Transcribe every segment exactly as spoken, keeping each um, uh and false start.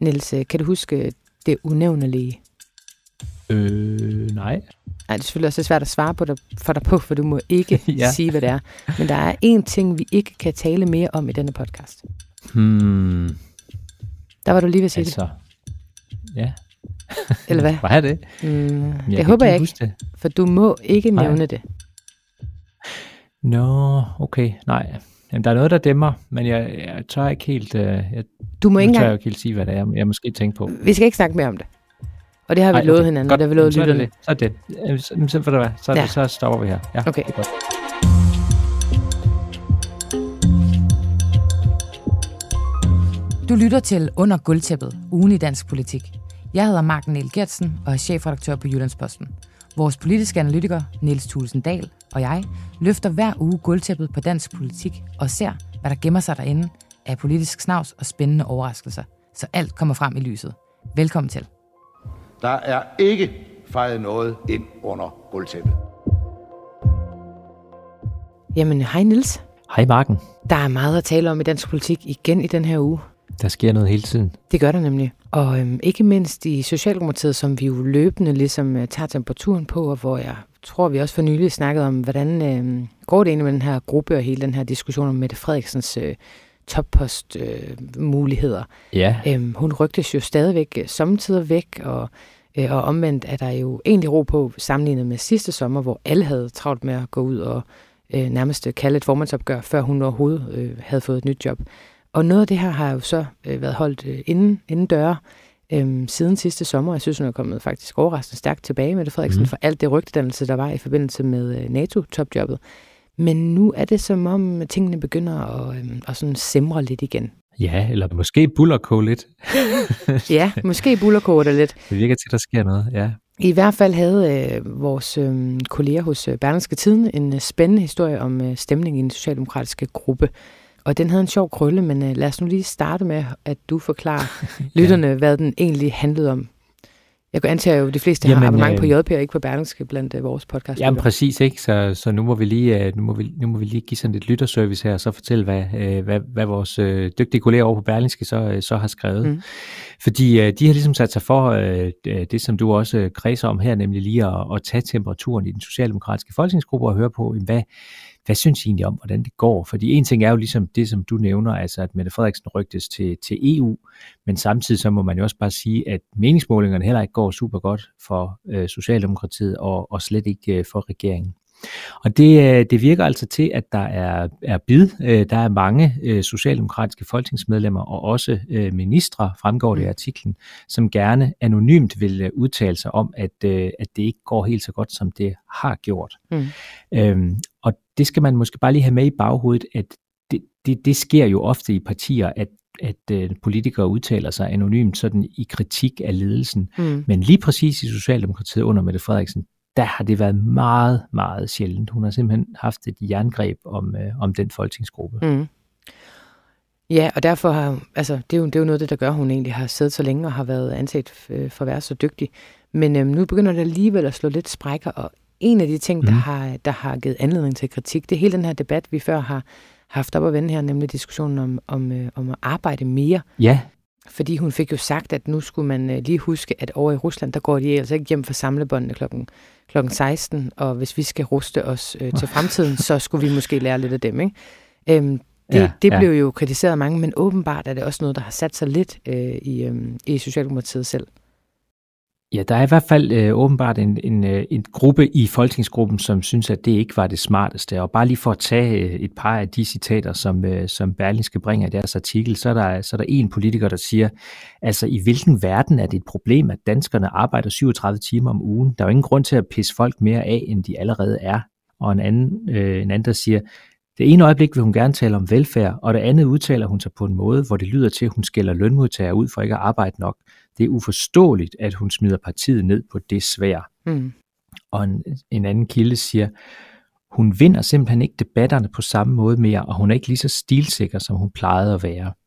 Niels, kan du huske det unævnelige? Øh, nej. Nej, det er selvfølgelig også svært at svare på dig, for dig på, for du må ikke ja. sige, hvad det er. Men der er én ting, vi ikke kan tale mere om i denne podcast. Hmm. Der var du lige ved at sige altså, det. Ja. Eller hvad? Hvad er det? Mm, jeg det håber jeg ikke, det. For du må ikke nej. nævne det. Nå, no, okay, nej. Jamen, der er noget, der dæmmer, men jeg, jeg tør ikke helt, uh, jeg, du må ikke tør engang... ikke helt sige, hvad det er, jeg måske tænke på. Vi skal ikke snakke mere om det. Og det har vi Ej, lovet okay. hinanden, godt. og det har vi lovet så lytterne. Så er det. Så, så, så, så, ja. så stopper vi her. Ja, okay. Det er godt. Du lytter til Under Gulvtæppet, ugen i dansk politik. Jeg hedder Marken Niel Gertsen og er chefredaktør på Jyllandsposten. Vores politiske analytiker, Niels Thulesen Dahl og jeg, løfter hver uge gulvtæppet på dansk politik og ser, hvad der gemmer sig derinde af politisk snavs og spændende overraskelser, så alt kommer frem i lyset. Velkommen til. Der er ikke fejret noget ind under gulvtæppet. Jamen, hej Niels. Hej Marken. Der er meget at tale om i dansk politik igen i den her uge. Der sker noget hele tiden. Det gør der nemlig. Og øhm, ikke mindst i Socialdemokratiet, som vi jo løbende ligesom øh, tager temperaturen på, og hvor jeg tror, vi også for nylig snakkede om, hvordan øh, går det egentlig med den her gruppe og hele den her diskussion om Mette Frederiksens øh, toppostmuligheder. Øh, ja. Øhm, hun rygtes jo stadigvæk øh, sommetider væk, og, øh, og omvendt er der jo egentlig ro på sammenlignet med sidste sommer, hvor alle havde travlt med at gå ud og øh, nærmest kalde et formandsopgør, før hun overhovedet øh, havde fået et nyt job. Og noget af det her har jo så øh, været holdt øh, inden, inden døre øh, siden sidste sommer. Jeg synes, hun er kommet faktisk overraskende stærkt tilbage med det, Frederiksen, mm. for alt det rygtedannelse, der var i forbindelse med øh, NATO-topjobbet. Men nu er det som om, tingene begynder at, øh, at sådan simre lidt igen. Ja, eller måske bullerkoge lidt. ja, måske bullerkoge det lidt. Det virker til, at der sker noget, ja. I hvert fald havde øh, vores øh, kolleger hos øh, Berlingske Tidende en øh, spændende historie om øh, stemningen i den socialdemokratiske gruppe. Og den havde en sjov krølle, men øh, lad os nu lige starte med, at du forklarer lytterne, ja. hvad den egentlig handlede om. Jeg kan antage jo, at de fleste Jamen, har abonnement øh, på J P og ikke på Berlingske blandt øh, vores podcast. Jamen præcis, ikke? Så, så nu, må vi lige, øh, nu, må vi, nu må vi lige give sådan et lytterservice her, og så fortælle, hvad, øh, hvad, hvad vores øh, dygtige kolleger over på Berlingske så, øh, så har skrevet. Mm. Fordi øh, de har ligesom sat sig for øh, det, som du også øh, kredser om her, nemlig lige at, at tage temperaturen i den socialdemokratiske folketingsgruppe og høre på, hvad Hvad synes I egentlig om, hvordan det går? Fordi en ting er jo ligesom det, som du nævner, altså at Mette Frederiksen rygtes til, til E U, men samtidig så må man jo også bare sige, at meningsmålingerne heller ikke går super godt for øh, Socialdemokratiet og, og slet ikke øh, for regeringen. Og det, det virker altså til, at der er, er bid. Der er mange øh, socialdemokratiske folketingsmedlemmer og også øh, ministre, fremgår det i artiklen, som gerne anonymt vil udtale sig om, at, øh, at det ikke går helt så godt, som det har gjort. Mm. Øhm, og det skal man måske bare lige have med i baghovedet, at det, det, det sker jo ofte i partier, at at øh, politikere udtaler sig anonymt sådan i kritik af ledelsen. Mm. Men lige præcis i Socialdemokratiet under Mette Frederiksen, der har det været meget, meget sjældent. Hun har simpelthen haft et jerngreb om, øh, om den folketingsgruppe. Mm. Ja, og derfor har, altså, det er, jo, det er jo noget af det, der gør, at hun egentlig har siddet så længe og har været anset for at være så dygtig. Men øhm, nu begynder det alligevel at slå lidt sprækker, og en af de ting, mm. der, har, der har givet anledning til kritik, det er hele den her debat, vi før har haft op at vende her, nemlig diskussionen om, om, øh, om at arbejde mere. Ja. Fordi hun fik jo sagt, at nu skulle man øh, lige huske, at over i Rusland, der går de altså ikke hjem for samlebåndene klokken, klokken seksten, og hvis vi skal ruste os øh, til fremtiden, så skulle vi måske lære lidt af dem, ikke? Øhm, det ja, det ja. blev jo kritiseret af mange, men åbenbart er det også noget, der har sat sig lidt øh, i, øh, i Socialdemokratiet selv. Ja, der er i hvert fald øh, åbenbart en, en, en gruppe i folketingsgruppen, som synes, at det ikke var det smarteste. Og bare lige for at tage øh, et par af de citater, som, øh, som Berlingske bringer i deres artikel, så er, der, så er der en politiker, der siger, altså i hvilken verden er det et problem, at danskerne arbejder syvogtredive timer om ugen? Der er jo ingen grund til at pisse folk mere af, end de allerede er. Og en anden, øh, en anden der siger, det ene øjeblik vil hun gerne tale om velfærd, og det andet udtaler hun sig på en måde, hvor det lyder til, at hun skælder lønmodtagere ud for ikke at arbejde nok. Det er uforståeligt, at hun smider partiet ned på det svær. Mm. Og en, en anden kilde siger, hun vinder simpelthen ikke debatterne på samme måde mere, og hun er ikke lige så stilsikker, som hun plejede at være.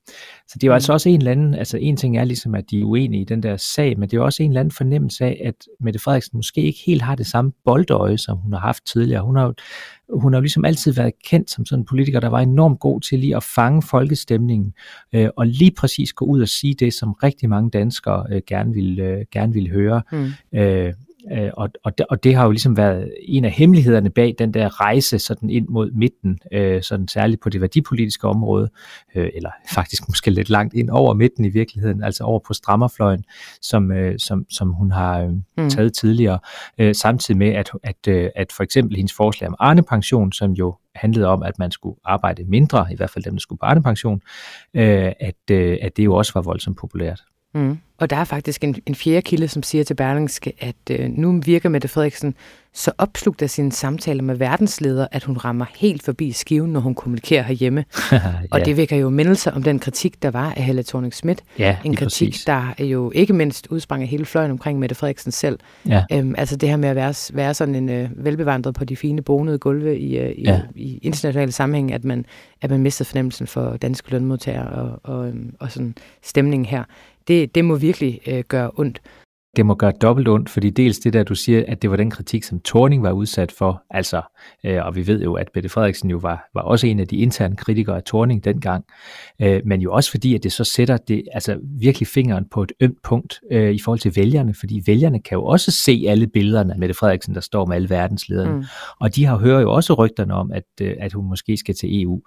Så det er jo mm. altså også en eller anden, altså en ting er ligesom, at de er uenige i den der sag, men det er jo også en eller anden fornemmelse af, at Mette Frederiksen måske ikke helt har det samme boldøje, som hun har haft tidligere. Hun har jo, hun har jo ligesom altid været kendt som sådan en politiker, der var enormt god til lige at fange folkestemningen, øh, og lige præcis gå ud og sige det, som rigtig mange danskere øh, gerne, ville, øh, gerne ville høre. Mm. Øh, Og, og, det, og det har jo ligesom været en af hemmelighederne bag den der rejse sådan ind mod midten, øh, sådan særligt på det værdipolitiske område, øh, eller faktisk måske lidt langt ind over midten i virkeligheden, altså over på strammerfløjen, som, øh, som, som hun har øh, mm. taget tidligere, øh, samtidig med, at, at, øh, at for eksempel hendes forslag om Arne-pension, som jo handlede om, at man skulle arbejde mindre, i hvert fald dem, der skulle på Arne-pension, øh, at, øh, at det jo også var voldsomt populært. Mm. Og der er faktisk en, en fjerde kilde, som siger til Berlingske, at øh, nu virker Mette Frederiksen så opslugt af sine samtaler med verdensledere, at hun rammer helt forbi skiven, når hun kommunikerer herhjemme. ja. Og det vækker jo mindelser om den kritik, der var af Helle Thorning-Schmidt. Ja, en kritik, præcis. Der jo ikke mindst udsprang af hele fløjen omkring Mette Frederiksen selv. Ja. Øhm, altså det her med at være, være sådan en øh, velbevandret på de fine bonede gulve i, øh, i, ja. i internationale sammenhæng, at man, at man mister fornemmelsen for danske lønmodtagere og, og, øhm, og sådan stemningen her. Det, det må virkelig øh, gøre ondt. Det må gøre dobbelt ondt, fordi dels det der, du siger, at det var den kritik, som Thorning var udsat for, altså, øh, og vi ved jo, at Mette Frederiksen jo var, var også en af de interne kritikere af Thorning dengang, øh, men jo også fordi, at det så sætter det, altså virkelig fingeren på et ømt punkt øh, i forhold til vælgerne, fordi vælgerne kan jo også se alle billederne af Mette Frederiksen, der står med alle verdenslederne, mm. og de har hører jo også rygterne om, at, øh, at hun måske skal til E U,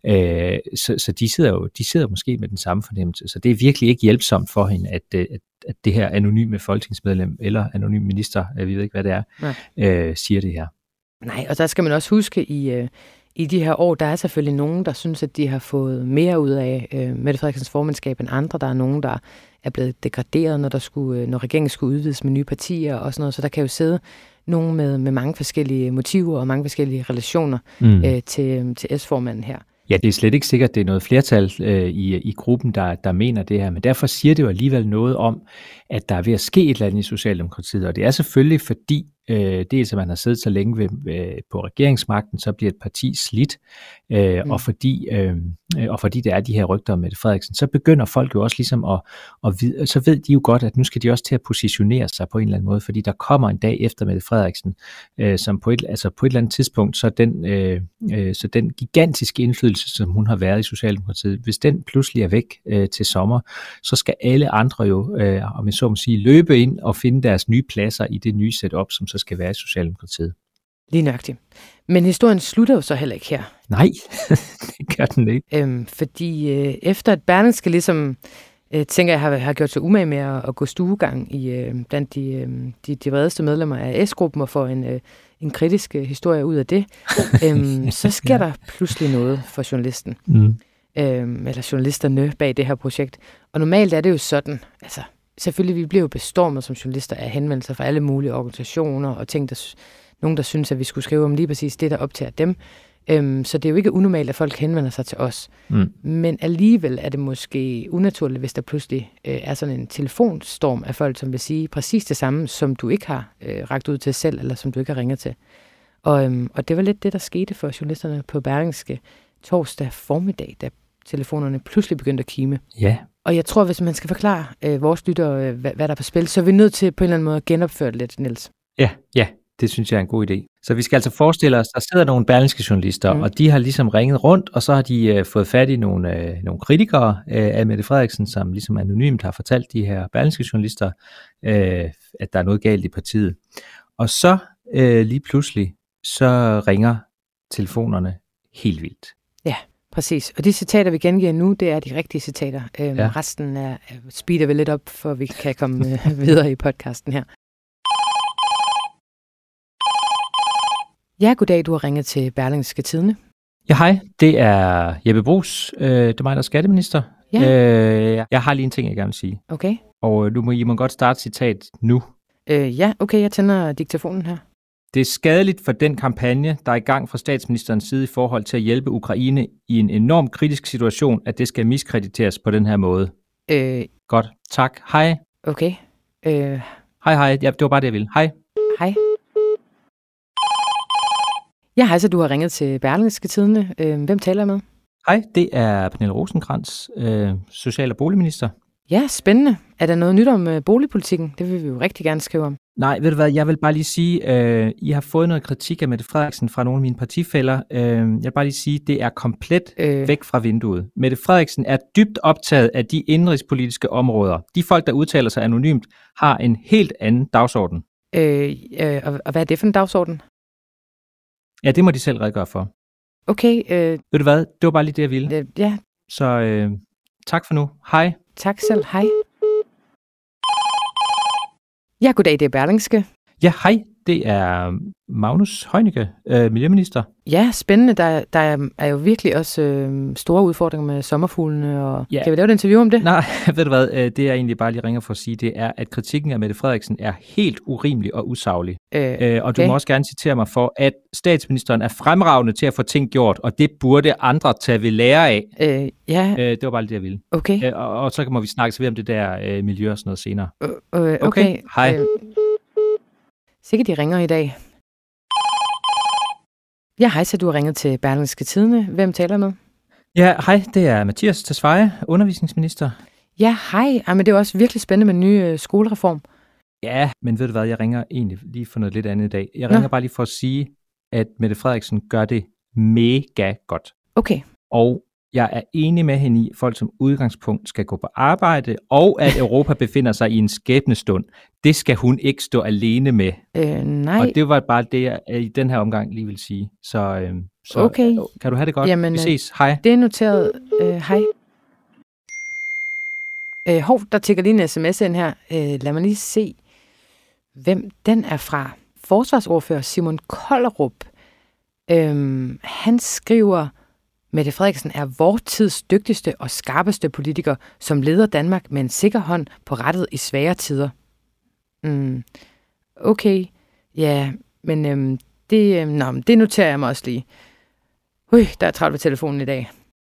øh, så, så de sidder jo, de sidder måske med den samme fornemmelse, så det er virkelig ikke hjælpsomt for hende, at, at at det her anonyme folketingsmedlem eller anonym minister, jeg ved ikke, hvad det er, øh, siger det her. Nej, og der skal man også huske, i, øh, i de her år, der er selvfølgelig nogen, der synes, at de har fået mere ud af øh, Mette Frederiksens formandskab end andre. Der er nogen, der er blevet degraderet, når, der skulle, når regeringen skulle udvides med nye partier og sådan noget. Så der kan jo sidde nogen med, med mange forskellige motiver og mange forskellige relationer mm. øh, til, til S-formanden her. Ja, det er slet ikke sikkert, at det er noget flertal øh, i, i gruppen, der, der mener det her, men derfor siger det jo alligevel noget om, at der er ved at ske et eller andet i Socialdemokratiet, og det er selvfølgelig fordi, øh, dels at man har siddet så længe ved, øh, på regeringsmagten, så bliver et parti slidt, øh, mm. og, fordi, øh, og fordi der er de her rygter om Mette Frederiksen, så begynder folk jo også ligesom at, at vide, så ved de jo godt, at nu skal de også til at positionere sig på en eller anden måde, fordi der kommer en dag efter Mette Frederiksen, øh, som på et, altså på et eller andet tidspunkt, så den, øh, øh, så den gigantiske indflydelse, som hun har været i Socialdemokratiet, hvis den pludselig er væk øh, til sommer, så skal alle andre jo, øh, om jeg så må sige, løbe ind og finde deres nye pladser i det nye setup, som så skal være i Socialdemokratiet. Lige nøjagtigt. Men historien slutter jo så heller ikke her. Nej, det gør den ikke. Øhm, fordi øh, efter at Berlingske ligesom, øh, tænker jeg, har, har gjort sig umage med at, at gå stuegang i, øh, blandt de, øh, de, de vredeste medlemmer af S-gruppen og få en, øh, en kritisk øh, historie ud af det, øhm, så sker ja. der pludselig noget for journalisten. Mm. Øhm, eller journalisterne bag det her projekt. Og normalt er det jo sådan, altså selvfølgelig, vi bliver jo bestormet som journalister af henvendelser fra alle mulige organisationer og ting, der, nogen, der synes, at vi skulle skrive om lige præcis det, der optager dem. Øhm, så det er jo ikke unormalt, at folk henvender sig til os. Mm. Men alligevel er det måske unaturligt, hvis der pludselig øh, er sådan en telefonstorm af folk, som vil sige præcis det samme, som du ikke har øh, rakt ud til selv, eller som du ikke har ringet til. Og, øhm, og det var lidt det, der skete for journalisterne på Berlingske torsdag formiddag, da telefonerne pludselig begyndte at kime. Ja. Og jeg tror, hvis man skal forklare øh, vores lyttere, øh, hvad, hvad der er på spil, så er vi nødt til på en eller anden måde at genopføre det lidt, Niels. Ja, ja, det synes jeg er en god idé. Så vi skal altså forestille os, der sidder nogle Berlingske journalister, mm. og de har ligesom ringet rundt, og så har de øh, fået fat i nogle, øh, nogle kritikere øh, af Mette Frederiksen, som ligesom anonymt har fortalt de her Berlingske journalister, øh, at der er noget galt i partiet. Og så øh, lige pludselig, så ringer telefonerne helt vildt. Ja. Præcis. Og de citater, vi gengiver nu, det er de rigtige citater. Øhm, ja. Resten er, speeder vi lidt op, for vi kan komme øh, videre i podcasten her. Ja, goddag. Du har ringet til Berlingske Tidende. Ja, hej. Det er Jeppe Bruus. Øh, det er mig, der er skatteminister. Ja. Øh, jeg har lige en ting, jeg gerne vil sige. Okay. Og nu må I må godt starte citat nu. Øh, ja, okay. Jeg tænder diktafonen her. Det er skadeligt for den kampagne, der er i gang fra statsministerens side i forhold til at hjælpe Ukraine i en enormt kritisk situation, at det skal miskrediteres på den her måde. Øh, Godt. Tak. Hej. Okay. Øh. Hej, hej. Ja, det var bare det, jeg ville. Hej. Hej. Ja, hej, så du har ringet til Berlingske Tidende. Øh, hvem taler jeg med? Hej, det er Pernille Rosenkrantz, øh, social- og boligminister. Ja, spændende. Er der noget nyt om øh, boligpolitikken? Det vil vi jo rigtig gerne skrive om. Nej, ved du hvad, jeg vil bare lige sige, øh, I har fået noget kritik af Mette Frederiksen fra nogle af mine partifæller. Øh, jeg vil bare lige sige, det er komplet øh. væk fra vinduet. Mette Frederiksen er dybt optaget af de indrigspolitiske områder. De folk, der udtaler sig anonymt, har en helt anden dagsorden. Øh, øh, og, og hvad er det for en dagsorden? Ja, det må de selv redegøre for. Okay. Øh, ved du hvad, det var bare lige det, jeg ville. Øh, ja. Så øh, tak for nu. Hej. Tak selv. Hej. Ja, goddag, det er Berlingske. Ja, hej. Det er Magnus Heunicke, øh, miljøminister. Ja, spændende. Der, der er, er jo virkelig også øh, store udfordringer med sommerfuglene. Og ja. Kan vi lave et interview om det? Nej, ved du hvad, det jeg egentlig bare lige ringer for at sige, det er, at kritikken af Mette Frederiksen er helt urimelig og usaglig. Øh, øh, og du okay. må også gerne citere mig for, at statsministeren er fremragende til at få ting gjort, og det burde andre tage ved lære af. Øh, ja. Øh, det var bare lige det, jeg ville. Okay. Øh, og, og så må vi snakke så videre om det der øh, miljø og sådan noget senere. Øh, okay. okay. Hej. Øh, Sikkert de ringer i dag. Ja, hej, så du har ringet til Berlingske Tidende. Hvem taler med? Ja, hej, det er Mathias Tesfaye, undervisningsminister. Ja, hej. Ej, men det er også virkelig spændende med en ny øh, skolereform. Ja, men ved du hvad, jeg ringer egentlig lige for noget lidt andet i dag. Jeg ringer Nå. bare lige for at sige, at Mette Frederiksen gør det mega godt. Okay. Og jeg er enig med hende i, at folk som udgangspunkt skal gå på arbejde, og at Europa befinder sig i en skæbnestund. Det skal hun ikke stå alene med. Øh, nej. Og det var bare det, jeg i den her omgang lige vil sige. Så, øh, så okay. Kan du have det godt? Jamen, vi ses. Hej. Det er noteret. Øh, hej. Øh, hov, der tikker lige en sms ind her. Øh, lad mig lige se, hvem den er fra. Forsvarsordfører Simon Kollerup. Øh, han skriver... Mette Frederiksen er vor tids dygtigste og skarpeste politiker, som leder Danmark med en sikker hånd på rattet i svære tider. Mm, okay, ja, men øhm, det, øhm, nå, det noterer jeg mig også lige. Ui, der er travlt ved telefonen i dag.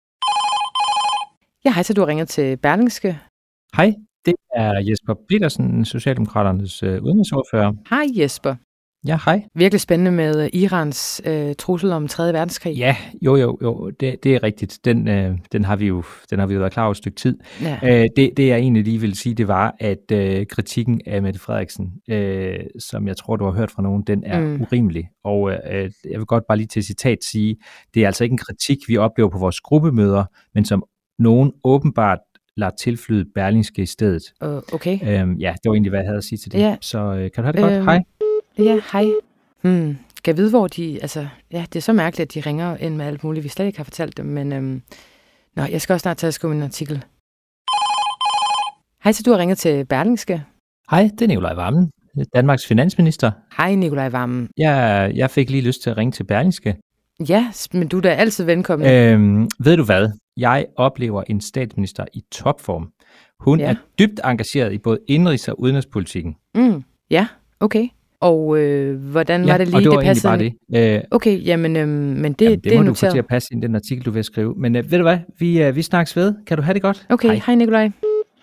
Ja, hej, så du har ringet til Berlingske. Hej, det er Jesper Petersen, Socialdemokraternes øh, udenrigsordfører. Hej Jesper. Ja, hej. Virkelig spændende med Irans øh, trussel om tredje verdenskrig. Ja, jo, jo, jo, det, det er rigtigt. Den, øh, den har vi jo, den har vi jo været klar over et stykke tid. Ja. Æh, det, det jeg egentlig lige vil sige, det var, at øh, kritikken af Mette Frederiksen, øh, som jeg tror, du har hørt fra nogen, den er mm. urimelig. Og øh, jeg vil godt bare lige til citat sige, det er altså ikke en kritik, vi oplever på vores gruppemøder, men som nogen åbenbart lader tilflyde Berlingske i stedet. Uh, okay. Æm, ja, det var egentlig, hvad jeg havde at sige til det. Ja. Så øh, kan du have det godt? Øhm, Hej. Ja, hej. Hmm. Kan jeg vide, hvor de... Altså, ja, det er så mærkeligt, at de ringer ind med alt muligt, vi slet ikke har fortalt dem, men... Øhm, nå, jeg skal også snart tage og skrive min artikel. Hej, så du har ringet til Berlingske. Hej, det er Nicolai Wammen, Danmarks finansminister. Hej, Nicolai Wammen. Jeg, jeg fik lige lyst til at ringe til Berlingske. Ja, men du er da altid velkommen. Øhm, ved du hvad? Jeg oplever en statsminister i topform. Hun ja. er dybt engageret i både indrigs- og udenrigspolitikken. Mm, ja, okay. Og øh, hvordan ja, var det lige, og det var det passede? egentlig bare det. Øh, okay, jamen, øh, men det, jamen, det, det er må noteret. du få til at passe ind i den artikel, du vil skrive. Men øh, ved du hvad? Vi, øh, vi snakkes ved. Kan du have det godt? Okay, hej, hej Nicolai.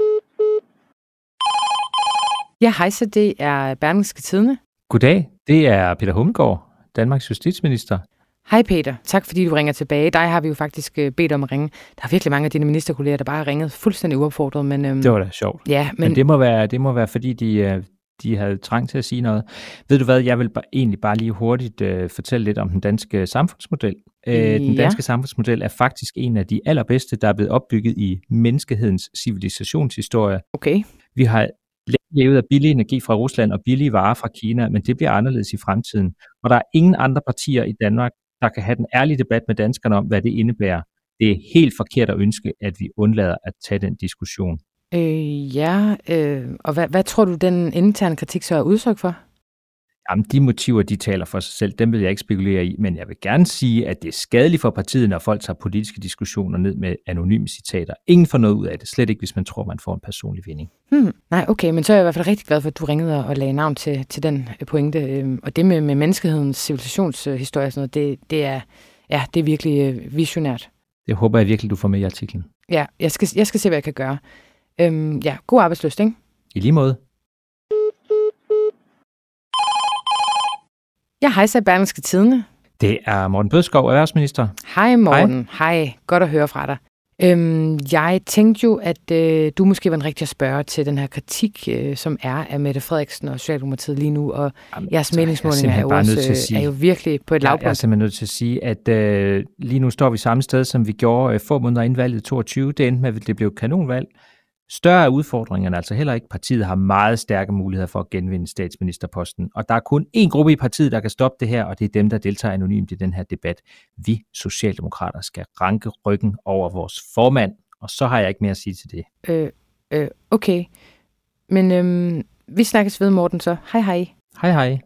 Ja, hej, så det er Berlingske Tidende. Goddag, det er Peter Hummelgaard, Danmarks justitsminister. Hej Peter, tak fordi du ringer tilbage. Dig har vi jo faktisk bedt om at ringe. Der er virkelig mange af dine ministerkolleger, der bare har ringet fuldstændig uopfordret. Men, øhm, det var da sjovt. Ja, men, men det, må være, det må være, fordi de, de havde trang til at sige noget. Ved du hvad, jeg vil bare, egentlig bare lige hurtigt øh, fortælle lidt om den danske samfundsmodel. Øh, den danske ja. samfundsmodel er faktisk en af de allerbedste, der er blevet opbygget i menneskehedens civilisationshistorie. Okay. Vi har levet af billig energi fra Rusland og billige varer fra Kina, men det bliver anderledes i fremtiden. Og der er ingen andre partier i Danmark, der kan have den ærlige debat med danskerne om, hvad det indebærer. Det er helt forkert at ønske, at vi undlader at tage den diskussion. Øh, ja, øh, og hvad, hvad tror du, den interne kritik så er udtryk for? Jamen, de motiver, de taler for sig selv, dem vil jeg ikke spekulere i, men jeg vil gerne sige, at det er skadeligt for partiet, når folk tager politiske diskussioner ned med anonyme citater. Ingen får noget ud af det, slet ikke, hvis man tror, man får en personlig vinding. Hmm, nej, okay, men så er jeg i hvert fald rigtig glad for, at du ringede og lagde navn til, til den pointe. Og det med, med menneskehedens civilisationshistorie og sådan noget, det, det, er, ja, det er virkelig visionært. Det håber jeg virkelig, du får med i artiklen. Ja, jeg skal, jeg skal se, hvad jeg kan gøre. Øhm, ja, god arbejdslyst, ikke? I lige måde. Ja, hej, så er Berlingske Tidende. Det er Morten Bødskov, erhvervsminister. Hej Morten, hej. hej. Godt at høre fra dig. Øhm, jeg tænkte jo, at øh, du måske var en rigtig at spørge til den her kritik, øh, som er af Mette Frederiksen og Socialdemokratiet lige nu, og Jamen, jeres meningsmålinger er, jo også, sige, er jo virkelig på et lavpunkt. Jeg er simpelthen nødt til at sige, at øh, lige nu står vi samme sted, som vi gjorde øh, få måneder inden valget toogtyve. Det endte med, at det blev kanonvalg. Større er udfordringerne altså heller ikke. Partiet har meget stærke muligheder for at genvinde statsministerposten. Og der er kun én gruppe i partiet, der kan stoppe det her, og det er dem, der deltager anonymt i den her debat. Vi socialdemokrater skal ranke ryggen over vores formand, og så har jeg ikke mere at sige til det. Øh, øh, okay. Men øh, vi snakkes ved, Morten, så. Hej hej. Hej hej.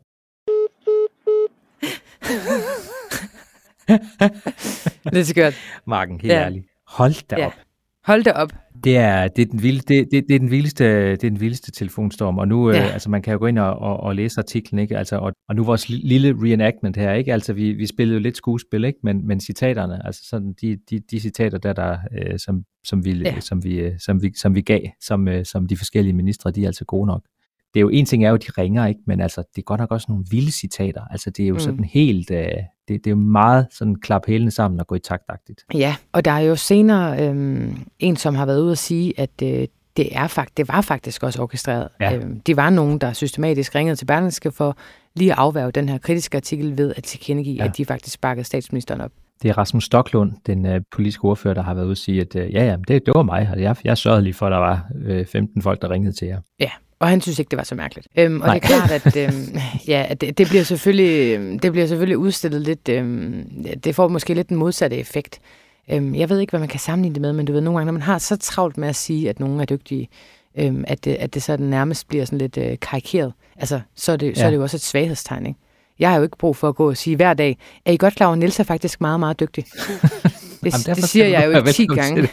Det er skørt. Marken, helt ja. ærligt. Hold da ja. op. Hold da op. Det er, det, er den vilde, det, det, det er den vildeste, det er den vildeste telefonstorm, og nu, ja. øh, altså man kan jo gå ind og, og, og læse artiklen, ikke? Altså, og, og nu vores lille reenactment her, ikke? Altså vi, vi spillede jo lidt skuespil, ikke? Men, men citaterne, altså sådan de, de, de citater der, der øh, som, som, vi, ja. som, vi, som, vi, som vi gav, som, øh, som de forskellige ministre, de er altså gode nok. Det er jo en ting er jo, de ringer, ikke? Men altså, det er godt nok også nogle vilde citater. Altså, det er jo mm. sådan helt, øh, det, det er jo meget sådan klap hælene sammen og gå i taktagtigt. Ja, og der er jo senere øh, en, som har været ude at sige, at øh, det, er fakt, det var faktisk også orkestreret. Ja. Øh, de var nogen, der systematisk ringede til Berlingske for lige at afværge den her kritiske artikel ved at tilkendegive, ja. at de faktisk sparkede statsministeren op. Det er Rasmus Stoklund, den øh, politiske ordfører, der har været ude at sige, at øh, ja, ja, det, det var mig, og jeg, jeg sørgede lige for, at der var øh, femten folk, der ringede til jer. Ja. Og han synes ikke, det var så mærkeligt. Øhm, og Nej. det er klart, at, øhm, ja, at det, det, bliver selvfølgelig, det bliver selvfølgelig udstillet lidt, øhm, det får måske lidt den modsatte effekt. Øhm, jeg ved ikke, hvad man kan sammenligne det med, men du ved, nogle gange, når man har så travlt med at sige, at nogen er dygtige, øhm, at, det, at det så nærmest bliver sådan lidt øh, karikeret, altså, så er, det, ja. så er det jo også et svaghedstegn, ikke? Jeg har jo ikke brug for at gå og sige hver dag, er I godt klar over, at Niels er faktisk meget, meget dygtig? Det, Jamen, det siger jeg jo ikke ti gange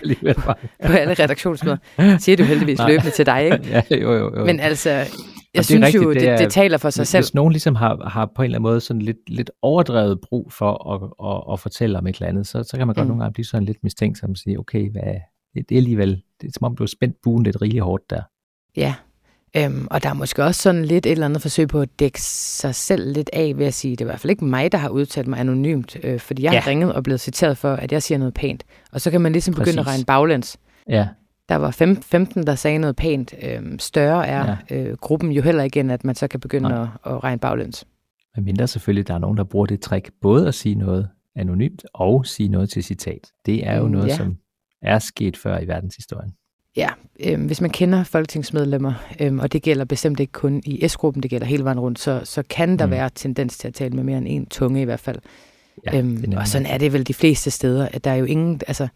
på alle redaktionsmøder. Det siger du heldigvis Nej. løbende til dig, ikke? Ja, jo, jo, jo. Men altså, jeg Jamen, synes rigtigt, jo, det, det, det taler for sig hvis, selv. Hvis nogen ligesom har, har på en eller anden måde sådan lidt, lidt overdrevet brug for at, at, at fortælle om et eller andet, så, så kan man godt mm. nogle gange blive sådan lidt mistænksom og sige, okay, hvad, det, det er alligevel, det er som om du har spændt buen lidt rigeligt hårdt der. Ja, øhm, og der er måske også sådan lidt et eller andet forsøg på at dække sig selv lidt af ved at sige, det er i hvert fald ikke mig, der har udtalt mig anonymt, øh, fordi jeg ja. har ringet og blevet citeret for, at jeg siger noget pænt. Og så kan man ligesom begynde Præcis. at regne baglæns. Ja. Der var femten, der sagde noget pænt. Øhm, større er ja. øh, gruppen jo heller ikke, end at man så kan begynde at, at regne baglæns. Men mindre selvfølgelig, der er nogen, der bruger det trick, både at sige noget anonymt og sige noget til citat. Det er jo mm, noget, ja. som er sket før i verdenshistorien. Ja, øh, hvis man kender folketingsmedlemmer, øh, og det gælder bestemt ikke kun i S-gruppen, det gælder hele vejen rundt, så, så kan der mm. være tendens til at tale med mere end en tunge i hvert fald. Ja, øhm, og sådan er det vel de fleste steder, at der er jo ingen, altså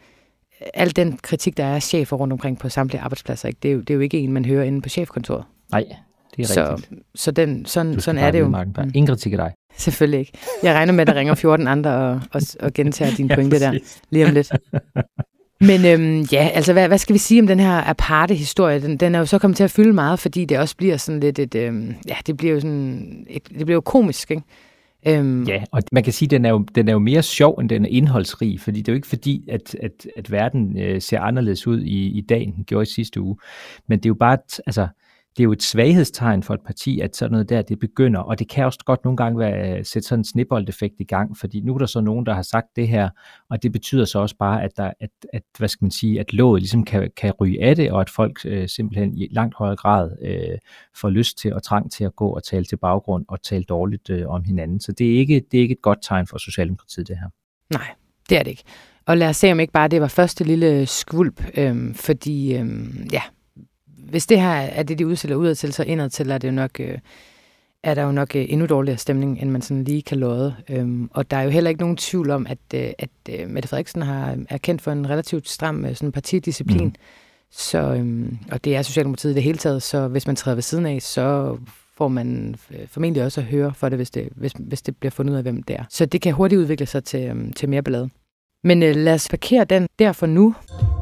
al den kritik, der er af chefer rundt omkring på samtlige arbejdspladser, ikke? Det, er jo, det er jo ikke en, man hører inde på chefkontoret. Nej, det er så, rigtigt. Så den, sådan, sådan er det jo. Marken. Der er ingen kritik af dig. Selvfølgelig ikke. Jeg regner med, at der ringer fjorten andre og, og, og gentager dine pointe ja, der lige om lidt. Men øhm, ja, altså hvad, hvad skal vi sige om den her aparte historie? Den, den er jo så kommet til at fylde meget, fordi det også bliver sådan lidt et, øhm, ja, det bliver jo sådan, et, det bliver jo komisk, ikke? Øhm, ja, og man kan sige, at den er jo, den er jo mere sjov, end den er indholdsrig, fordi det er jo ikke fordi, at, at, at verden øh, ser anderledes ud i, i dag, end den gjorde i sidste uge. Men det er jo bare, altså, det er jo et svaghedstegn for et parti, at sådan noget der, det begynder, og det kan også godt nogle gange være, sætte sådan en sneboldeffekt i gang, fordi nu er der så nogen, der har sagt det her, og det betyder så også bare, at, der, at, at hvad skal man sige, at låget ligesom kan, kan ryge af det, og at folk øh, simpelthen i langt højere grad øh, får lyst til og trang til at gå og tale til baggrund og tale dårligt øh, om hinanden. Så det er, ikke, det er ikke et godt tegn for Socialdemokratiet, det her. Nej, det er det ikke. Og lad os se, om ikke bare det var første lille skvulp, øh, fordi, øh, ja, hvis det her er det, de udstiller udad til, så indad til, er, det jo nok, øh, er der jo nok øh, endnu dårligere stemning, end man sådan lige kan lodde. Øhm, og der er jo heller ikke nogen tvivl om, at, øh, at øh, Mette Frederiksen har, er kendt for en relativt stram øh, sådan partidisciplin. Mm. Så, øhm, og det er Socialdemokratiet i det hele taget, så hvis man træder ved siden af, så får man formentlig også at høre for det, hvis det, hvis, hvis det bliver fundet ud af, hvem det er. Så det kan hurtigt udvikle sig til, øhm, til mere ballade. Men øh, lad os parkere den der for nu.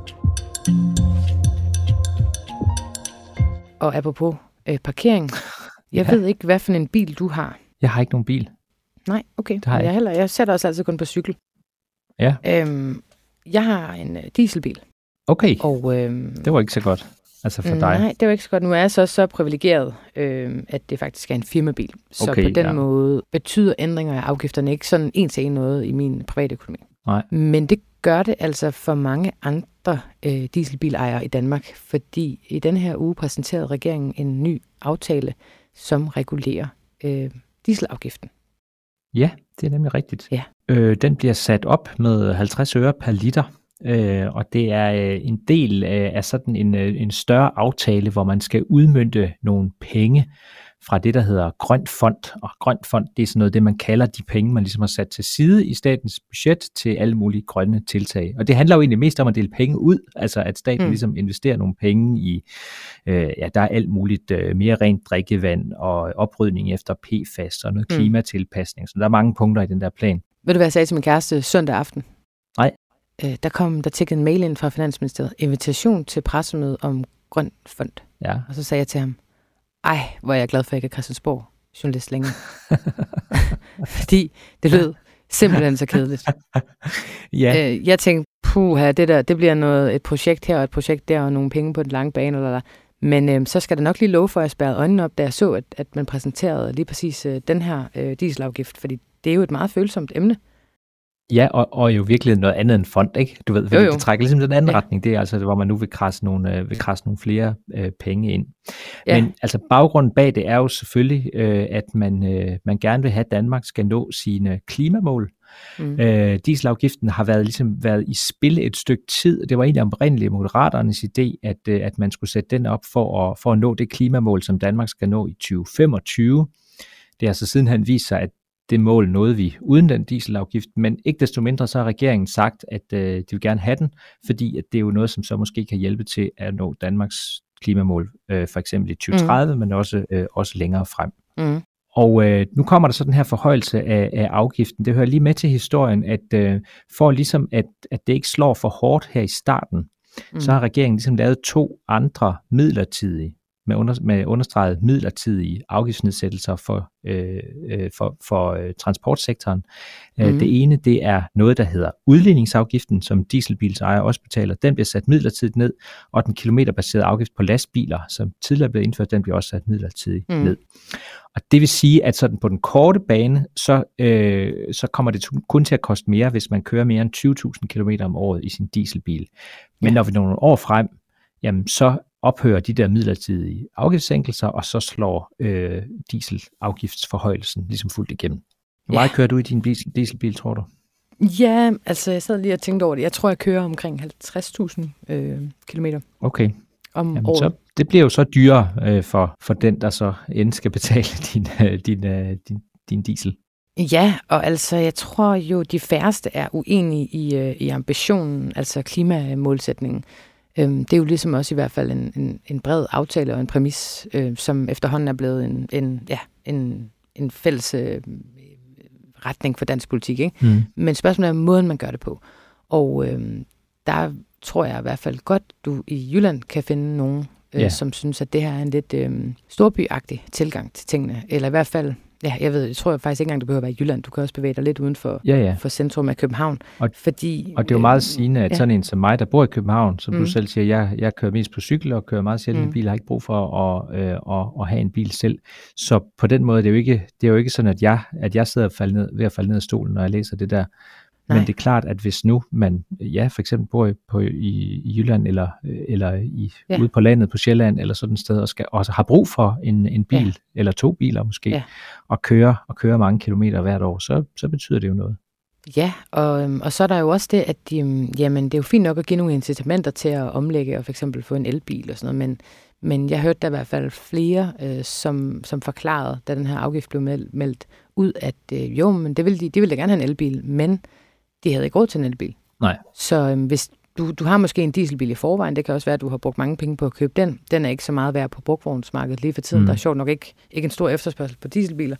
Og apropos øh, parkering, jeg ja. ved ikke, hvad for en bil du har. Jeg har ikke nogen bil. Nej, okay. Det har jeg, jeg heller. Jeg sætter også altid kun på cykel. Ja. Øhm, jeg har en øh, dieselbil. Okay, og, øhm, det var ikke så godt. Altså for dig? Nej, det er jo ikke så godt. Nu er jeg så så privilegeret, øh, at det faktisk er en firmabil. Så okay, på den ja. måde betyder ændringer af afgifterne ikke sådan en til en noget i min private økonomi. Nej. Men det gør det altså for mange andre øh, dieselbilejere i Danmark, fordi i den her uge præsenterede regeringen en ny aftale, som regulerer øh, dieselafgiften. Ja, det er nemlig rigtigt. Ja. Øh, den bliver sat op med halvtreds øre per liter, øh, og det er øh, en del af, af sådan en, øh, en større aftale, hvor man skal udmønte nogle penge fra det, der hedder Grøn Fond. Og Grøn Fond, det er sådan noget, det man kalder de penge, man ligesom har sat til side i statens budget til alle mulige grønne tiltag. Og det handler jo egentlig mest om at dele penge ud, altså at staten mm. ligesom investerer nogle penge i, øh, ja, der er alt muligt, øh, mere rent drikkevand og oprydning efter P F A S og noget mm. klimatilpasning. Så der er mange punkter i den der plan. Ved du, hvad jeg sagde til min kæreste søndag aften? Nej. Øh, der kom der tikkede en mail ind fra Finansministeriet. Invitation til pressemøde om Grøn Fond. Ja. Og så sagde jeg til ham, ej, hvor er jeg glad for, at jeg ikke er Christiansborg journalist længere. Fordi det lød simpelthen så kedeligt. Ja. Øh, jeg tænkte, puha, det der, det bliver noget, et projekt her og et projekt der, og nogle penge på den lange bane. Eller der. Men øh, så skal der nok lige love for, at jeg spærrede øjnene op, da jeg så, at, at man præsenterede lige præcis øh, den her øh, dieselafgift. Fordi det er jo et meget følsomt emne. Ja, og, og jo virkelig noget andet end fond, ikke? Du ved, jo, jo. det trækker ligesom den anden ja. retning. Det er altså, hvor man nu vil krasse nogle, øh, vil krasse nogle flere øh, penge ind. Ja. Men altså baggrunden bag det er jo selvfølgelig, øh, at man, øh, man gerne vil have, at Danmark skal nå sine klimamål. Mm. Øh, dieselafgiften har været, ligesom været i spil et stykke tid. Det var egentlig oprindeligt Moderaternes idé, at, øh, at man skulle sætte den op for at, for at nå det klimamål, som Danmark skal nå i tyve femogtyve. Det har altså sidenhen vist sig, at det mål nåede vi uden den dieselafgift, men ikke desto mindre så har regeringen sagt, at øh, de vil gerne have den, fordi at det er jo noget, som så måske kan hjælpe til at nå Danmarks klimamål, øh, for eksempel i tyve tredive, mm. men også, øh, også længere frem. Mm. Og øh, nu kommer der så den her forhøjelse af, af afgiften. Det hører lige med til historien, at øh, for ligesom at, at det ikke slår for hårdt her i starten, mm. så har regeringen ligesom lavet to andre midlertidige, med, under, med understreget midlertidige afgiftsnedsættelser for, øh, øh, for, for øh, transportsektoren. Mm. Det ene, det er noget, der hedder udligningsafgiften, som dieselbilsejere også betaler. Den bliver sat midlertidigt ned, og den kilometerbaserede afgift på lastbiler, som tidligere blev indført, den bliver også sat midlertidigt mm. ned. Og det vil sige, at sådan på den korte bane, så, øh, så kommer det kun til at koste mere, hvis man kører mere end tyve tusind kilometer om året i sin dieselbil. Men ja. når vi når nogle år frem, jamen så ophører de der midlertidige afgiftssænkelser, og så slår øh, dieselafgiftsforhøjelsen ligesom fuldt igennem. Hvor meget ja. kører du i din diesel, dieselbil, tror du? Ja, altså jeg sad lige og tænkte over det. Jeg tror, jeg kører omkring halvtreds tusind øh, kilometer okay. om Jamen, året. Så, det bliver jo så dyrere øh, for, for den, der så end skal betale din, øh, din, øh, din, din diesel. Ja, og altså jeg tror jo, de færreste er uenige i, øh, i ambitionen, altså klimamålsætningen. Det er jo ligesom også i hvert fald en, en, en bred aftale og en præmis, øh, som efterhånden er blevet en, en, ja, en, en fælles øh, retning for dansk politik. Ikke? Mm. Men spørgsmålet er måden, man gør det på. Og øh, der tror jeg i hvert fald godt, du i Jylland kan finde nogen, øh, yeah. som synes, at det her er en lidt øh, storbyagtig tilgang til tingene. Eller i hvert fald, ja, jeg ved, jeg tror jeg faktisk ikke engang, du behøver at være i Jylland. Du kan også bevæge dig lidt uden for, ja, ja. for centrum af København. Og, fordi, og det er jo meget sigende, at ja. sådan en som mig, der bor i København, som mm. du selv siger, jeg, jeg kører mest på cykel og kører meget sjældent mm. i bil, jeg har ikke brug for at, øh, at, at have en bil selv. Så på den måde, det er jo ikke, det er jo ikke sådan, at jeg, at jeg sidder falde ned, ved at falde ned af stolen, når jeg læser det der. Nej. Men det er klart, at hvis nu man ja, for eksempel bor i, på, i, i Jylland eller, eller i, ja. ude på landet på Sjælland eller sådan et sted, og skal også har brug for en, en bil ja. eller to biler måske, ja. og køre og køre mange kilometer hvert år, så, så betyder det jo noget. Ja, og, og så er der jo også det, at de, jamen, det er jo fint nok at give nogle incitamenter til at omlægge og for eksempel få en elbil og sådan noget, men, men jeg hørte der i hvert fald flere, øh, som, som forklarede, da den her afgift blev meldt, meldt ud, at øh, jo, men det vil de, de ville da gerne have en elbil, men de havde ikke råd til en elbil. Nej. Så øhm, hvis du, du har måske en dieselbil i forvejen, det kan også være, at du har brugt mange penge på at købe den. Den er ikke så meget værd på brugvognsmarkedet lige for tiden. Mm. Der er sjovt nok ikke, ikke en stor efterspørgsel på dieselbiler.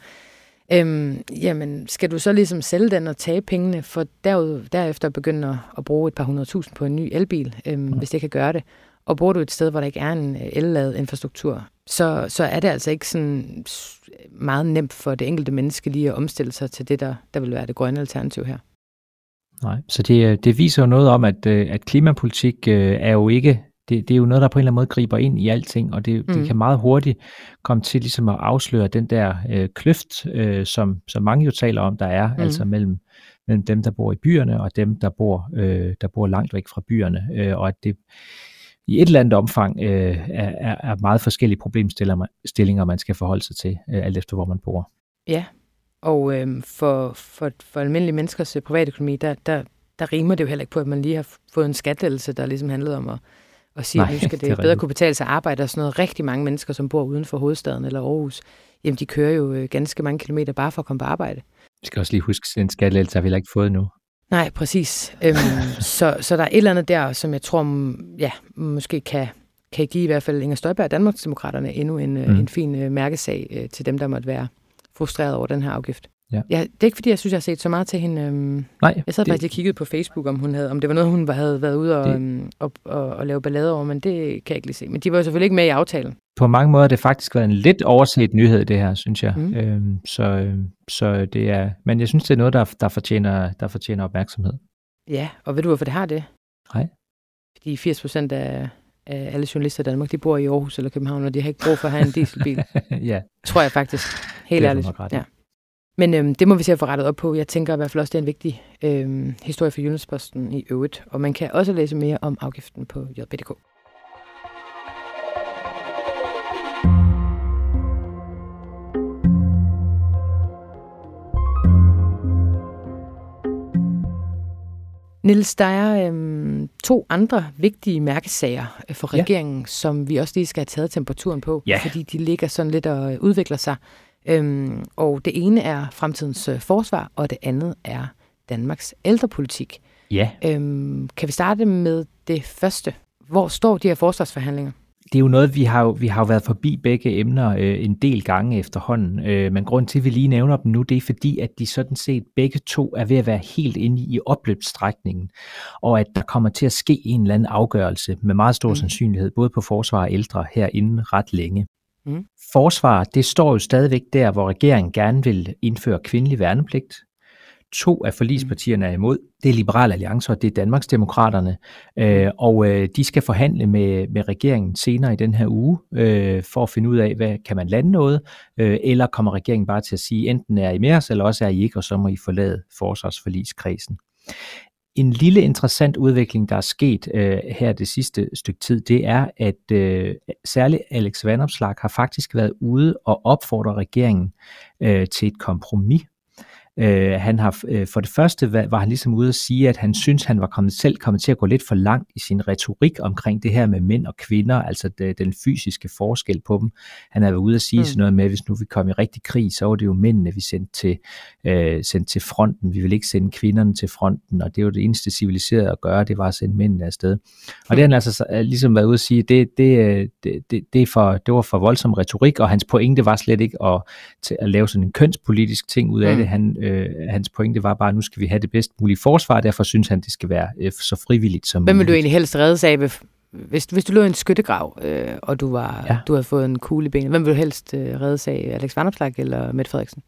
Øhm, jamen, skal du så ligesom sælge den og tage pengene, for derud, derefter begynde at, at bruge et par hundrede tusind på en ny elbil, øhm, mm. hvis det kan gøre det, og bor du et sted, hvor der ikke er en el-ladet infrastruktur, så, så er det altså ikke sådan meget nemt for det enkelte menneske lige at omstille sig til det, der, der vil være det grønne alternativ her. Nej, så det, det viser jo noget om, at, at klimapolitik er jo ikke, det, det er jo noget, der på en eller anden måde griber ind i alting, og det, mm. det kan meget hurtigt komme til ligesom at afsløre den der øh, kløft, øh, som, som mange jo taler om, der er, mm. altså mellem, mellem dem, der bor i byerne, og dem, der bor, øh, der bor langt væk fra byerne, øh, og at det i et eller andet omfang øh, er, er meget forskellige problemstillinger, man skal forholde sig til, øh, alt efter hvor man bor. Ja, og øh, for, for, for almindelige menneskers privatøkonomi, der, der, der rimer det jo heller ikke på, at man lige har fået en skattelettelse, der ligesom handlede om at, at sige, Nej, at nu skal det, det bedre kunne betale sig at arbejde, og sådan noget. Rigtig mange mennesker, som bor uden for hovedstaden eller Aarhus, jamen de kører jo øh, ganske mange kilometer bare for at komme på arbejde. Vi skal også lige huske, at den skattelettelse har vi heller ikke fået nu. Nej, præcis. Øhm, så, så der er et eller andet der, som jeg tror, ja, måske kan, kan give i hvert fald Inger Støjberg og Danmarksdemokraterne endnu en, mm. en fin uh, mærkesag uh, til dem, der måtte være frustreret over den her afgift. Ja. Ja, det er ikke fordi, jeg synes, jeg har set så meget til hende. Øhm, Nej, jeg sad det... faktisk og kiggede på Facebook, om hun havde, om det var noget, hun havde været ude og, det... øhm, og, og, og lave ballade over, men det kan jeg ikke lige se. Men de var jo selvfølgelig ikke med i aftalen. På mange måder har det faktisk været en lidt overset nyhed, det her, synes jeg. Mm. Øhm, så, så det er, men jeg synes, det er noget, der, der, fortjener, der fortjener opmærksomhed. Ja, og ved du, hvorfor det har det? Nej. Fordi firs procent af, af alle journalister i Danmark, de bor i Aarhus eller København, og de har ikke brug for at have en dieselbil. Ja. Tror jeg faktisk. Helt ærligt. Ja. Men øhm, det må vi se at få rettet op på. Jeg tænker i hvert fald også, det er en vigtig øhm, historie for Jyllands-Posten i øvrigt. Og man kan også læse mere om afgiften på j b punktum d k. Niels, der er øhm, to andre vigtige mærkesager for regeringen, ja. Som vi også lige skal have taget temperaturen på, ja. Fordi de ligger sådan lidt og udvikler sig. Øhm, og det ene er fremtidens øh, forsvar, og det andet er Danmarks ældrepolitik. Ja. Øhm, kan vi starte med det første? Hvor står de her forsvarsforhandlinger? Det er jo noget, vi har jo, vi har jo været forbi begge emner øh, en del gange efterhånden, øh, men grunden til, at vi lige nævner dem nu, det er fordi, at de sådan set begge to er ved at være helt inde i opløbsstrækningen, og at der kommer til at ske en eller anden afgørelse med meget stor mm. sandsynlighed, både på forsvar og ældre herinde ret længe. Mm. Forsvar, det står jo stadigvæk der, hvor regeringen gerne vil indføre kvindelig værnepligt. To af forligspartierne er imod. Det er Liberal Alliance, og det er Danmarksdemokraterne. Øh, og øh, de skal forhandle med, med regeringen senere i den her uge, øh, for at finde ud af, hvad kan man lande noget, øh, eller kommer regeringen bare til at sige, enten er I med os, eller også er I ikke, og så må I forlade forsvarsforligskredsen. En lille interessant udvikling, der er sket øh, her det sidste stykke tid, det er, at øh, særligt Alex Vanopslagh har faktisk været ude og opfordre regeringen øh, til et kompromis. Uh, han har uh, for det første var, var han ligesom ude at sige, at han synes, han var kommet, selv kommet til at gå lidt for langt i sin retorik omkring det her med mænd og kvinder, altså det, den fysiske forskel på dem. Han har været ude at sige mm. sådan noget med, at hvis nu vi kom i rigtig krig, så var det jo mændene, vi sendte til, uh, sendte til fronten. Vi vil ikke sende kvinderne til fronten, og det er jo det eneste civiliserede at gøre, det var at sende mændene afsted. Og mm. det har han altså ligesom været ude at sige, det, det, det, det, det, for, det var for voldsom retorik, og hans pointe var slet ikke at, til at lave sådan en kønspolitisk ting ud af mm. det. Han Øh, hans pointe var bare, at nu skal vi have det bedst mulige forsvar, derfor synes han, det skal være øh, så frivilligt som muligt. Hvem vil du egentlig helst reddes af, hvis, hvis du lå i en skyttegrav, øh, og du, var, ja. du havde fået en kugle i benet? Hvem vil du helst øh, reddes af, Alex Vanopslagh eller Mette Frederiksen?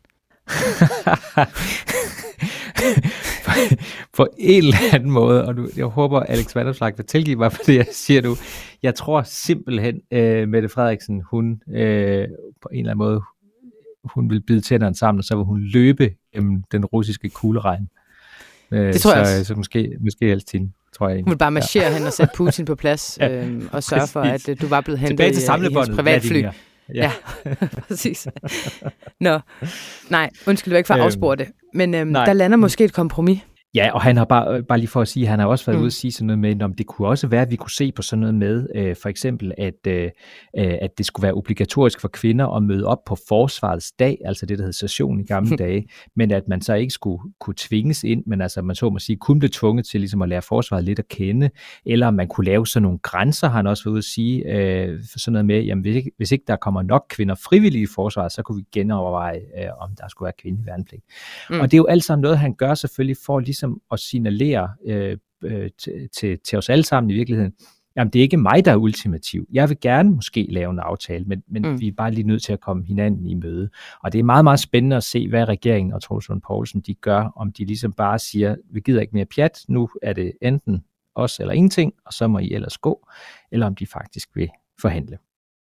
På en eller anden måde, og du, jeg håber, Alex Vanopslagh vil tilgive mig for det, jeg siger nu. Jeg tror simpelthen, øh, Mette Frederiksen, hun øh, på en eller anden måde, hun vil bide tænderne sammen, og så vil hun løbe gennem den russiske kugleregn. Det tror så, jeg også. Så måske, måske helst hende, tror jeg. Hun vil bare marchere ja. hen og sætte Putin på plads, ja, øhm, og sørge for, at du var blevet hentet i, i hendes privatfly. Ja, ja. Præcis. Nå, nej, undskyld, du ikke for at afspore det. Men øhm, der lander måske et kompromis. Ja, og han har bare, bare lige for at sige, han har også været mm. ude at sige sådan noget med, om det kunne også være, at vi kunne se på sådan noget med, øh, for eksempel, at, øh, at det skulle være obligatorisk for kvinder at møde op på forsvarets dag, altså det, der hed session i gamle dage, men at man så ikke skulle kunne tvinges ind, men altså man så må sige, kun blev tvunget til ligesom at lære forsvaret lidt at kende, eller man kunne lave sådan nogle grænser, har han også været ude at sige, øh, for sådan noget med, jamen hvis ikke, hvis ikke der kommer nok kvinder frivillige i forsvaret, så kunne vi genoverveje, øh, om der skulle være kvindelig værnepligt. Mm. Og det er jo alt sammen noget, han gør selvfølgelig for ligesom at signalere øh, øh, til, til, til os alle sammen i virkeligheden, jamen det er ikke mig, der er ultimativ. Jeg vil gerne måske lave en aftale, men, men mm. vi er bare lige nødt til at komme hinanden i møde. Og det er meget, meget spændende at se, hvad regeringen og Troels Lund Poulsen de gør, om de ligesom bare siger, vi gider ikke mere pjat, nu er det enten os eller ingenting, og så må I ellers gå, eller om de faktisk vil forhandle.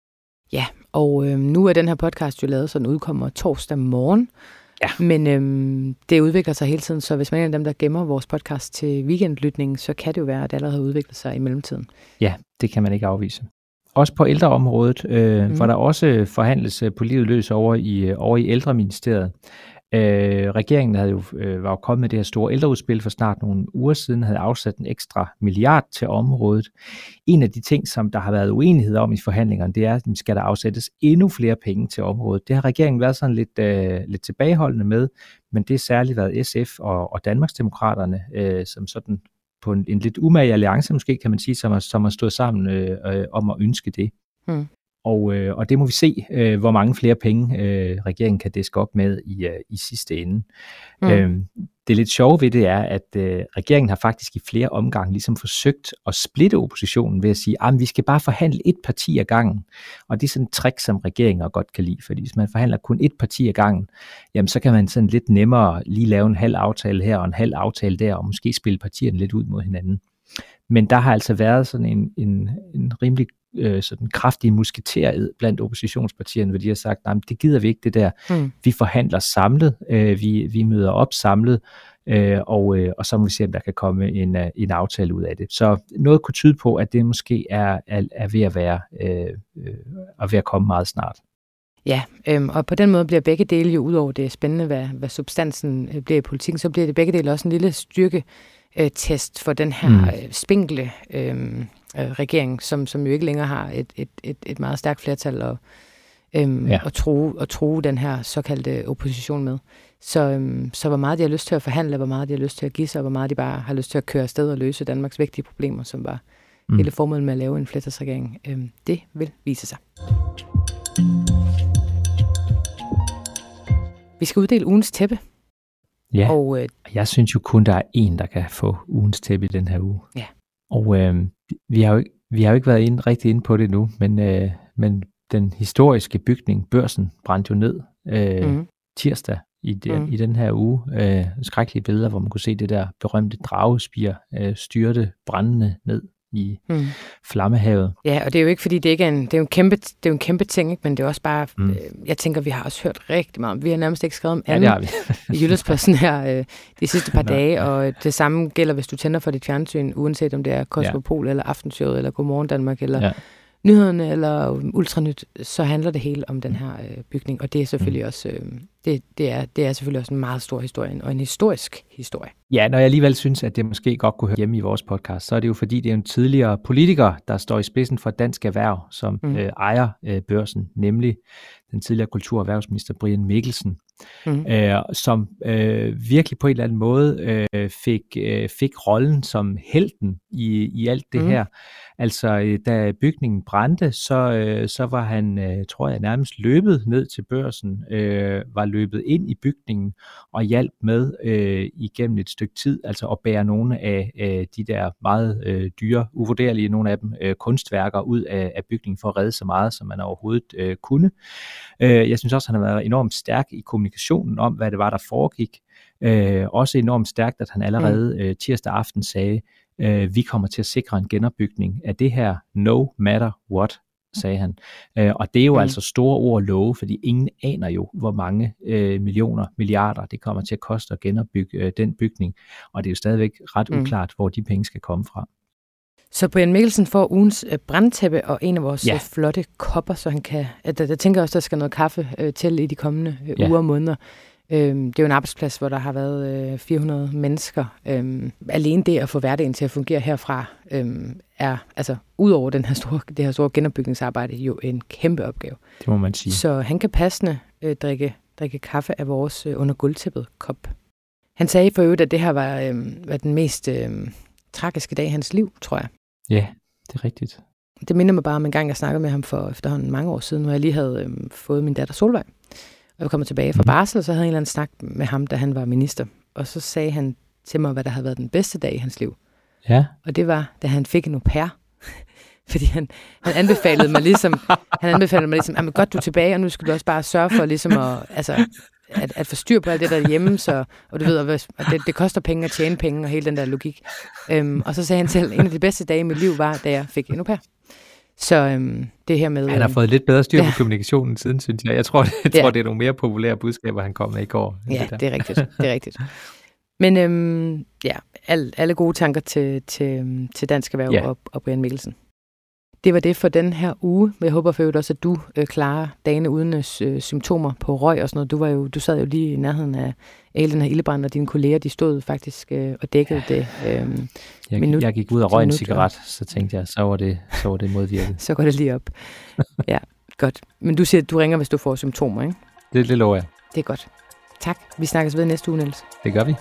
Ja, og øh, nu er den her podcast jo lavet, så den udkommer torsdag morgen. Ja. Men øhm, det udvikler sig hele tiden, så hvis man er en af dem, der gemmer vores podcast til weekendlytningen, så kan det jo være, at det allerede har udviklet sig i mellemtiden. Ja, det kan man ikke afvise. Også på ældreområdet, øh, mm. hvor der også forhandles på livet løs over i, over i ældreministeriet. Øh, regeringen havde jo, øh, var jo kommet med det her store ældreudspil for snart nogle uger siden, havde afsat en ekstra milliard til området. En af de ting, som der har været uenighed om i forhandlingerne, det er, at skal der afsættes endnu flere penge til området. Det har regeringen været sådan lidt, øh, lidt tilbageholdende med, men det er særligt været S F og, og Danmarksdemokraterne, øh, som sådan på en, en lidt umage alliance måske, kan man sige, som har, som har stået sammen øh, øh, om at ønske det. Hmm. Og, øh, og det må vi se, øh, hvor mange flere penge øh, regeringen kan diske op med i, øh, i sidste ende. Mm. Øh, det lidt sjove ved det er, at øh, regeringen har faktisk i flere omgange ligesom forsøgt at splitte oppositionen ved at sige, at vi skal bare forhandle et parti ad gangen. Og det er sådan et trick, som regeringer godt kan lide, fordi hvis man forhandler kun et parti ad gangen, jamen så kan man sådan lidt nemmere lige lave en halv aftale her og en halv aftale der, og måske spille partierne lidt ud mod hinanden. Men der har altså været sådan en, en, en rimelig øh, sådan kraftig musketered blandt oppositionspartierne, hvor de har sagt, nej, det gider vi ikke det der. Mm. Vi forhandler samlet, øh, vi, vi møder op samlet, øh, og, øh, og så må vi se, om der kan komme en, en aftale ud af det. Så noget kunne tyde på, at det måske er, er, er ved at være øh, øh, er ved at komme meget snart. Ja, øhm, og på den måde bliver begge dele jo, ud over det spændende, hvad, hvad substansen øh, bliver i politikken, så bliver det begge dele også en lille styrke øh, test for den her mm. øh, spinkle øh, øh, regering, som, som jo ikke længere har et, et, et, et meget stærkt flertal og, øhm, ja. at, true, at true den her såkaldte opposition med. Så, øhm, så hvor meget de har lyst til at forhandle, hvor meget de har lyst til at give sig, og hvor meget de bare har lyst til at køre afsted og løse Danmarks vigtige problemer, som var mm. hele formålet med at lave en flertalsregering, øhm, det vil vise sig. Vi skal uddele ugens tæppe. Ja, og øh, jeg synes jo kun, der er en, der kan få ugens tæppe i den her uge. Ja. Og øh, vi, har jo, vi har jo ikke været inde, rigtig inde på det nu, men, øh, men den historiske bygning, Børsen, brændte jo ned øh, mm. tirsdag i, de, mm. i den her uge. Øh, skrækkelige billeder, hvor man kunne se det der berømte dragespir øh, styrte brændende ned i mm. flammehavet. Ja, og det er jo ikke, fordi det ikke er en, det er jo en kæmpe, det er jo en kæmpe ting, ikke? Men det er også bare, mm. øh, jeg tænker, vi har også hørt rigtig meget om, vi har nærmest ikke skrevet om andet ja, i Jyllandsposten her øh, de sidste par dage, og det samme gælder, hvis du tænder for dit fjernsyn, uanset om det er Cosmopol, ja. Eller Aftenshowet, eller Godmorgen Danmark, eller ja. Nyhederne, eller Ultranyt, så handler det hele om den her øh, bygning, og det er selvfølgelig mm. også, øh, det, det, er, det er selvfølgelig også en meget stor historie, og en historisk historie. Ja, når jeg alligevel synes, at det måske godt kunne høre hjemme i vores podcast, så er det jo fordi, det er en tidligere politiker, der står i spidsen for Dansk Erhverv, som mm. øh, ejer øh, Børsen, nemlig den tidligere kultur- og erhvervsminister Brian Mikkelsen, mm. øh, som øh, virkelig på en eller anden måde øh, fik, øh, fik rollen som helten i, i alt det mm. her. Altså, da bygningen brændte, så, øh, så var han, øh, tror jeg, nærmest løbet ned til Børsen, øh, var løbet ind i bygningen og hjalp med øh, igennem et stykke tid, altså at bære nogle af øh, de der meget øh, dyre, uvurderlige, nogle af dem, øh, kunstværker ud af, af bygningen for at redde så meget, som man overhovedet øh, kunne. Øh, jeg synes også, at han har været enormt stærk i kommunikationen om, hvad det var, der foregik. Øh, også enormt stærkt, at han allerede øh, tirsdag aften sagde, øh, vi kommer til at sikre en genopbygning af det her, no matter what, sagde han. Øh, og det er jo mm. altså store ord at love, fordi ingen aner jo, hvor mange øh, millioner, milliarder det kommer til at koste at genopbygge øh, den bygning. Og det er jo stadigvæk ret mm. uklart, hvor de penge skal komme fra. Så Brian Mikkelsen får ugens øh, brandtæppe og en af vores ja. øh, flotte kopper, så han kan... At, jeg tænker også, der skal noget kaffe øh, til i de kommende øh, ja. uger og måneder. Øhm, det er jo en arbejdsplads, hvor der har været øh, fire hundrede mennesker. Øhm, alene det at få hverdagen til at fungere herfra øhm, er, altså udover den her store, det her store genopbygningsarbejde, jo en kæmpe opgave. Det må man sige. Så han kan passende øh, drikke, drikke kaffe af vores øh, under gulvtæppet kop. Han sagde for øvrigt, at det her var, øh, var den mest øh, tragiske dag i hans liv, tror jeg. Ja, det er rigtigt. Det minder mig bare om en gang, jeg snakkede med ham for efterhånden mange år siden, hvor jeg lige havde øh, fået min datter Solvej. Og jeg kom tilbage fra barsel, og så havde jeg en eller anden snak med ham, da han var minister. Og så sagde han til mig, hvad der havde været den bedste dag i hans liv. Ja. Og det var, da han fik en au pair. Fordi han, han anbefalede mig ligesom, han anbefalede mig ligesom, jamen godt, du er tilbage, og nu skal du også bare sørge for ligesom at, altså, at, at få styr på alt det der hjemme, så, og du ved, at det, det koster penge at tjene penge, og hele den der logik. Øhm, og så sagde han selv, en af de bedste dage i mit liv var, da jeg fik en au pair. Så øhm, det her med... Han har fået lidt bedre styr på ja. kommunikationen siden, synes jeg. Jeg tror, det, jeg tror, ja. det er nogle mere populære budskaber, han kom med i går. Ja, det, det er rigtigt. Det er rigtigt. Men øhm, ja, alle, alle gode tanker til, til, til Dansk Erhverv ja. og, og Brian Mikkelsen. Det var det for den her uge. Jeg håber for øvrigt også, at du øh, klarer dagene uden øh, symptomer på røg og sådan noget. Du, var jo, du sad jo lige i nærheden af alle den her ildebrand, og dine kolleger, de stod faktisk øh, og dækkede det. Øh, jeg, minut, jeg gik ud og røg en cigaret, så tænkte jeg, så var det, så var det modvirket. Så går det lige op. Ja, godt. Men du siger, at du ringer, hvis du får symptomer, ikke? Det, det lover jeg. Det er godt. Tak. Vi snakkes ved næste uge, Niels. Det gør vi.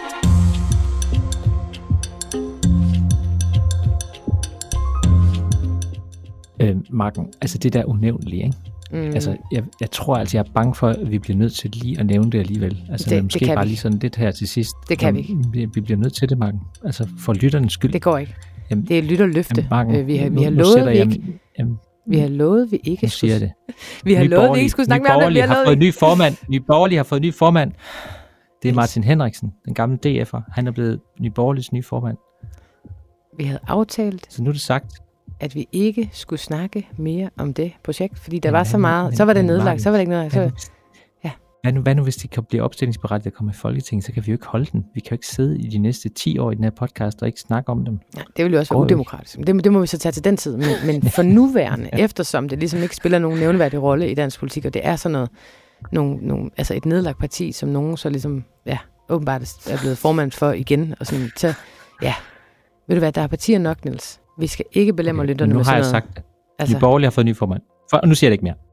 Øh, Marken, altså det der unævnlige, ikke? Mm. Altså, jeg, jeg tror altså, jeg er bange for, at vi bliver nødt til lige at nævne det alligevel. Altså, det, måske det bare vi. lige sådan lidt her til sidst. Det kan vi ikke. Vi, vi bliver nødt til det, Marken. Altså, for lytternes skyld. Det går ikke. Jamen, det er lytterløfte. Jamen, vi har, nu, vi har nu lovet, vi jeg, ikke... Jamen, vi har lovet, vi ikke skulle... det. Vi har lovet, vi ikke skulle snakke mere om det. Vi har fået ny formand. Nye Borgerlige har fået ny formand. Det er Martin Henriksen, den gamle D F'er. Han er blevet Ny Borgerliges nye formand. Vi havde aftalt... Så nu er det sagt. At vi ikke skulle snakke mere om det projekt, fordi der men, var så meget, men, så var det nedlagt, Martin, så var det ikke noget. Så, ja. hvad, nu, hvad nu, hvis det kan blive opstillingsberettet at komme i Folketinget, så kan vi jo ikke holde den. Vi kan jo ikke sidde i de næste ti år i den her podcast og ikke snakke om dem. Ja, det vil jo også være udemokratisk. Det, det må vi så tage til den tid. Men, men for nuværende, ja. eftersom det ligesom ikke spiller nogen nævneværdig rolle i dansk politik, og det er sådan noget, nogle, nogle, altså et nedlagt parti, som nogen så ligesom, ja, åbenbart er blevet formand for igen, og sådan, så, ja, ved du hvad, der er partier nok, Niels. Vi skal ikke belemre okay, lytterne med sådan noget. Nu har jeg sagt, at altså, Nye Borgerlige har fået ny formand. For, og nu siger jeg det ikke mere.